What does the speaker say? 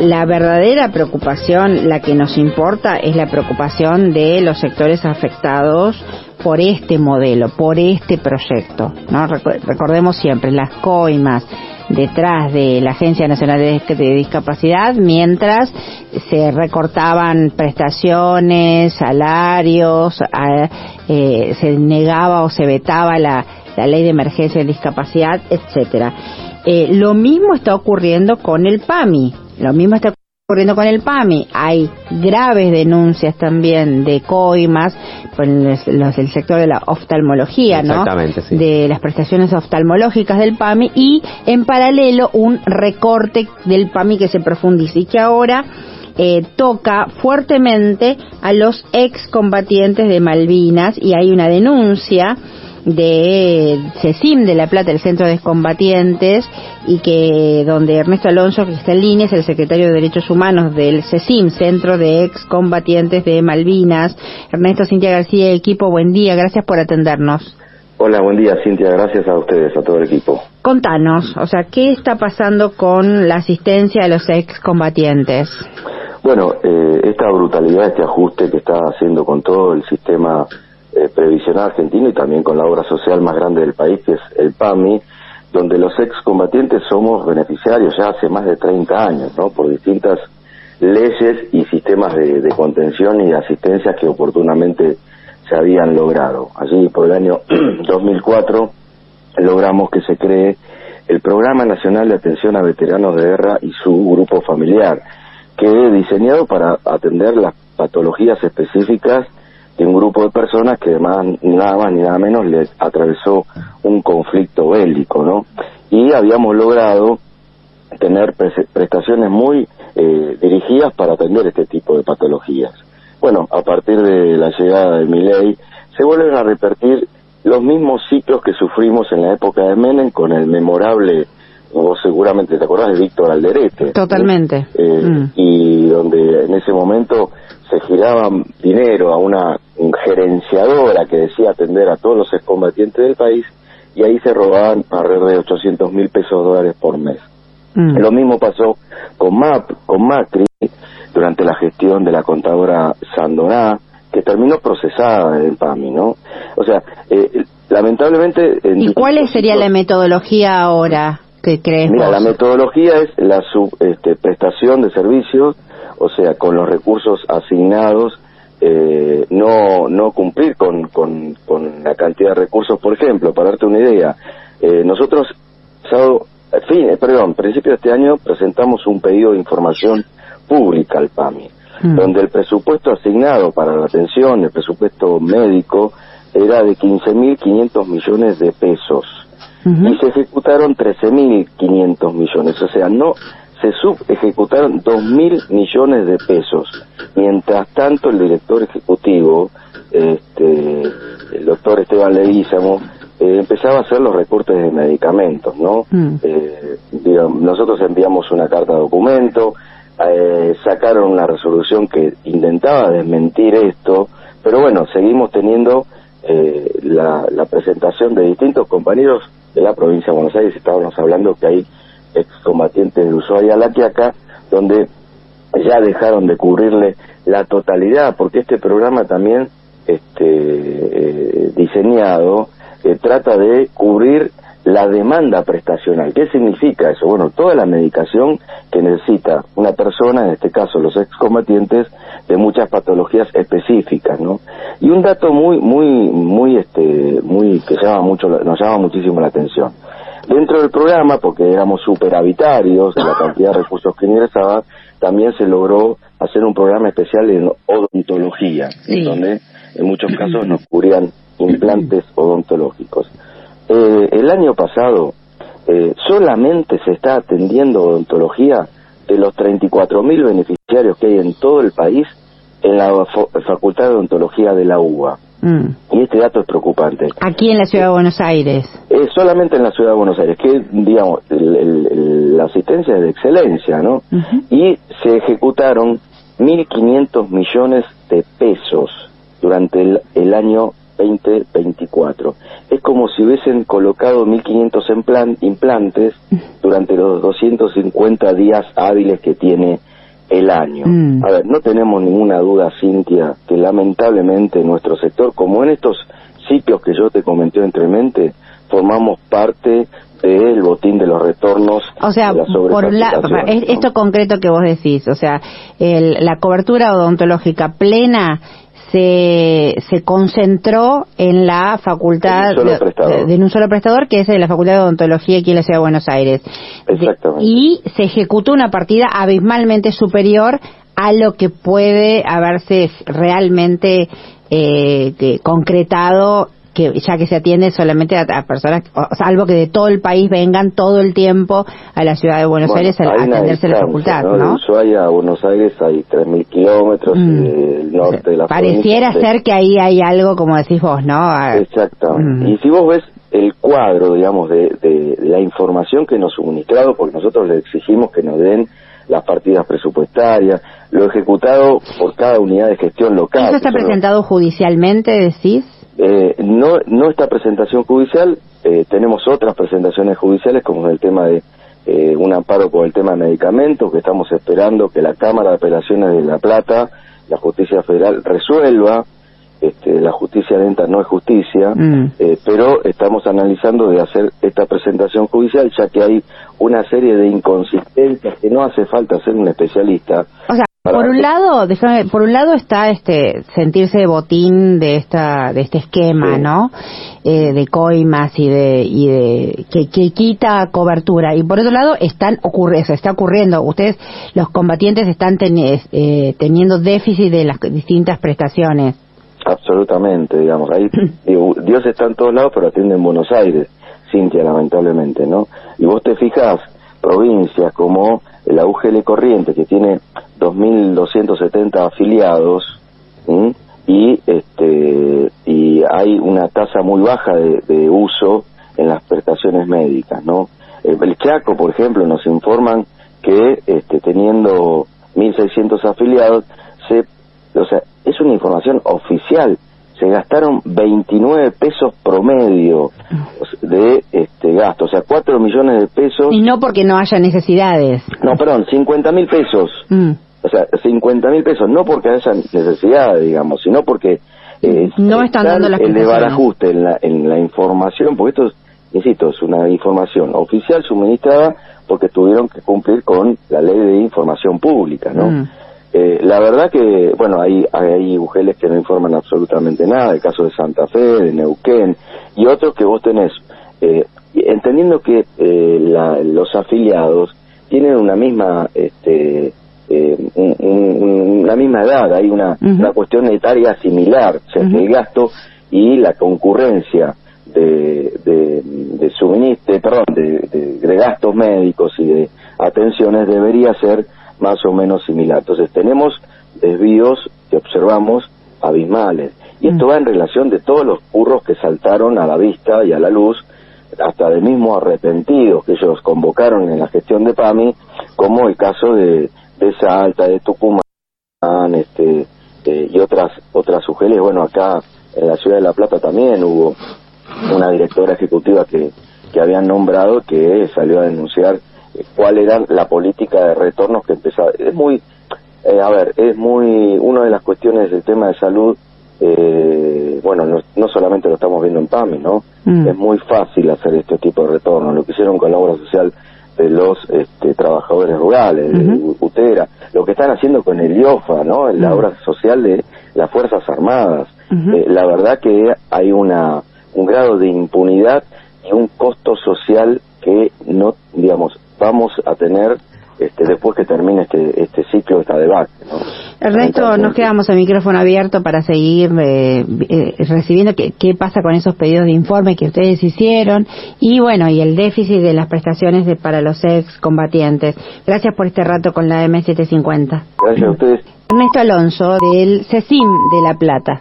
la verdadera preocupación, la que nos importa, es la preocupación de los sectores afectados por este modelo, por este proyecto, ¿no? Recordemos siempre, las coimas detrás de la Agencia Nacional de Discapacidad, mientras se recortaban prestaciones, salarios, se negaba o se vetaba la ley de emergencia en discapacidad, etcétera. Lo mismo está ocurriendo con el PAMI. Hay graves denuncias también de coimas en el sector de la oftalmología, ¿no? Exactamente, sí. De las prestaciones oftalmológicas del PAMI, y en paralelo un recorte del PAMI que se profundiza y que ahora toca fuertemente a los excombatientes de Malvinas, y hay una denuncia de CECIM de La Plata, el Centro de Excombatientes, y que donde Ernesto Alonso, que está en línea, es el secretario de Derechos Humanos del CECIM, Centro de Excombatientes de Malvinas. Ernesto, Cintia García y equipo, buen día, gracias por atendernos. Hola, buen día, Cintia, gracias a ustedes, a todo el equipo. Contanos, o sea, ¿qué está pasando con la asistencia a los excombatientes? Bueno, esta brutalidad, este ajuste que está haciendo con todo el sistema previsional argentino y también con la obra social más grande del país, que es el PAMI, donde los excombatientes somos beneficiarios ya hace más de 30 años, ¿no? Por distintas leyes y sistemas de contención y de asistencia que oportunamente se habían logrado. Allí por el año 2004 logramos que se cree el Programa Nacional de Atención a Veteranos de Guerra y su grupo familiar, que es diseñado para atender las patologías específicas de un grupo de personas que nada más ni nada menos les atravesó un conflicto bélico, ¿no? Y habíamos logrado tener prestaciones muy dirigidas para atender este tipo de patologías. Bueno, a partir de la llegada de Milei se vuelven a repetir los mismos ciclos que sufrimos en la época de Menem con el memorable, vos seguramente te acordás, de Víctor Alderete. Totalmente. Y donde en ese momento se giraba dinero a una gerenciadora que decía atender a todos los excombatientes del país, y ahí se robaban alrededor de 800.000 pesos por mes. Lo mismo pasó con Macri durante la gestión de la contadora Sandoná, que terminó procesada en el PAMI, ¿no? O sea, lamentablemente... ¿Y cuál sería la metodología ahora que crees vos? La metodología es la prestación de servicios, o sea, con los recursos asignados, no cumplir con la cantidad de recursos. Por ejemplo, para darte una idea, nosotros principio de este año presentamos un pedido de información pública al PAMI, donde el presupuesto asignado para la atención, el presupuesto médico, era de 15.500 millones de pesos, y se ejecutaron 13.500 millones, o sea, no se subejecutaron 2.000 millones de pesos. Mientras tanto, el director ejecutivo, el doctor Esteban Leguízamo, empezaba a hacer los recortes de medicamentos, ¿no? Nosotros enviamos una carta de documento, sacaron una resolución que intentaba desmentir esto, pero bueno, seguimos teniendo la presentación de distintos compañeros de la provincia de Buenos Aires. Estábamos hablando que hay excombatientes de Ushuaia, La Quiaca, donde ya dejaron de cubrirle la totalidad, porque este programa también diseñado trata de cubrir la demanda prestacional. ¿Qué significa eso? Bueno, toda la medicación que necesita una persona, en este caso los excombatientes, de muchas patologías específicas, ¿no? Y un dato muy que nos llama muchísimo la atención. Dentro del programa, porque éramos superavitarios de la cantidad de recursos que ingresaban, también se logró hacer un programa especial en odontología, en donde en muchos casos nos cubrían implantes odontológicos. El año pasado solamente se está atendiendo odontología de los 34.000 beneficiarios que hay en todo el país en la Facultad de Odontología de la UBA. Y este dato es preocupante. Aquí en la Ciudad de Buenos Aires. Solamente en la Ciudad de Buenos Aires, que digamos, la asistencia es de excelencia, ¿no? Y se ejecutaron 1.500 millones de pesos durante el año 2024. Es como si hubiesen colocado 1.500 implantes durante los 250 días hábiles que tiene el año. A ver, no tenemos ninguna duda, Cintia, que lamentablemente nuestro sector, como en estos ciclos que yo te comenté anteriormente, formamos parte del botín de los retornos. O sea, por esto concreto que vos decís, o sea, la cobertura odontológica plena se concentró en la facultad de un solo prestador, que es de la Facultad de Odontología aquí en la Ciudad de Buenos Aires. Exactamente. Y se ejecutó una partida abismalmente superior a lo que puede haberse realmente concretado, que ya que se atiende solamente a personas, salvo que de todo el país vengan todo el tiempo a la Ciudad de Buenos Aires a atenderse la facultad, ¿no? De Ushuaia a Buenos Aires hay 3.000 kilómetros, el norte de la pareciera ser que ahí hay algo, como decís vos, ¿no? Exactamente. Y si vos ves el cuadro, digamos, de la información que nos suministrado, porque nosotros le exigimos que nos den las partidas presupuestarias, lo ejecutado por cada unidad de gestión local. ¿Eso está presentado judicialmente, decís? No esta presentación judicial, tenemos otras presentaciones judiciales, como el tema de un amparo por el tema de medicamentos, que estamos esperando que la Cámara de Apelaciones de La Plata, la Justicia Federal, resuelva. La justicia lenta no es justicia, pero estamos analizando de hacer esta presentación judicial, ya que hay una serie de inconsistencias que no hace falta ser un especialista. O sea, por un lado está sentirse botín de este esquema, sí, ¿no? De coimas y de que quita cobertura, y por otro lado se está ocurriendo, ustedes, los combatientes, están teniendo déficit de las distintas prestaciones. Absolutamente, digamos, ahí Dios está en todos lados, pero atiende en Buenos Aires, Cintia, lamentablemente, ¿no? Y vos te fijas, provincias como la UGL Corrientes, que tiene 2.270 afiliados, y hay una tasa muy baja de uso en las prestaciones médicas, ¿no? El Chaco, por ejemplo, nos informan que teniendo 1.600 afiliados, es una información oficial, se gastaron 29 pesos promedio de gasto, o sea, 4 millones de pesos. Y no porque no haya necesidades. No, perdón, 50.000 pesos. O sea, 50.000 pesos, no porque haya necesidades, digamos, sino porque no están dando las el desbarajuste en la información, porque esto, insisto, es una información oficial suministrada porque tuvieron que cumplir con la ley de información pública, ¿no? La verdad que, bueno, hay UGLs que no informan absolutamente nada, el caso de Santa Fe, de Neuquén, y otros que vos tenés, entendiendo que los afiliados tienen una misma una misma edad, hay una cuestión etaria similar, o sea, que el gasto y la concurrencia de suministro, de gastos médicos y de atenciones debería ser más o menos similar. Entonces tenemos desvíos que observamos abismales, y esto va en relación de todos los curros que saltaron a la vista y a la luz, hasta de mismos arrepentidos que ellos convocaron en la gestión de PAMI, como el caso de Salta, de Tucumán, y otras UGLs. Bueno, acá en la Ciudad de La Plata también hubo una directora ejecutiva que habían nombrado, que salió a denunciar cuál era la política de retornos que empezaba. Es muy, una de las cuestiones del tema de salud, bueno, no solamente lo estamos viendo en PAMI, ¿no? Es muy fácil hacer este tipo de retornos, lo que hicieron con la obra social de los trabajadores rurales, de UTERA, lo que están haciendo con el IOFA, ¿no? La obra social de las Fuerzas Armadas. La verdad que hay un grado de impunidad y un costo social que no, digamos, vamos a tener después que termine este ciclo, esta debate, ¿no? Ernesto, nos quedamos a micrófono abierto para seguir recibiendo qué pasa con esos pedidos de informe que ustedes hicieron, y bueno, y el déficit de las prestaciones para los excombatientes. Gracias por este rato con la M750. Gracias a ustedes. Ernesto Alonso, del CECIM de La Plata.